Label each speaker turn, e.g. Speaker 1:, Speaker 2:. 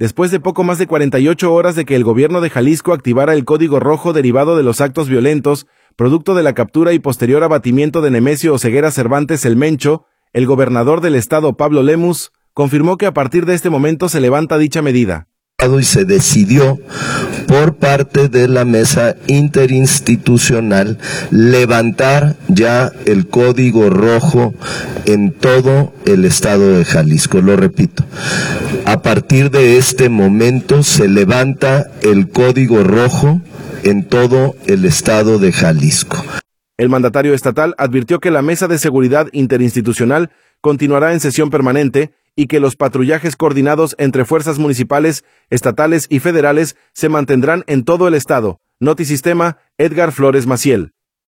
Speaker 1: después de poco más de 48 horas de que el gobierno de Jalisco activara el código rojo derivado de los actos violentos, producto de la captura y posterior abatimiento de Nemesio Oseguera Cervantes el Mencho, el gobernador del estado Pablo Lemus confirmó que a partir de este momento se levanta dicha medida.
Speaker 2: Y se decidió por parte de la mesa interinstitucional levantar ya el código rojo en todo el estado de Jalisco. Lo repito, a partir de este momento se levanta el código rojo en todo el estado de Jalisco.
Speaker 1: El mandatario estatal advirtió que la Mesa de Seguridad Interinstitucional continuará en sesión permanente y que los patrullajes coordinados entre fuerzas municipales, estatales y federales se mantendrán en todo el estado. Notisistema, Edgar Flores Maciel.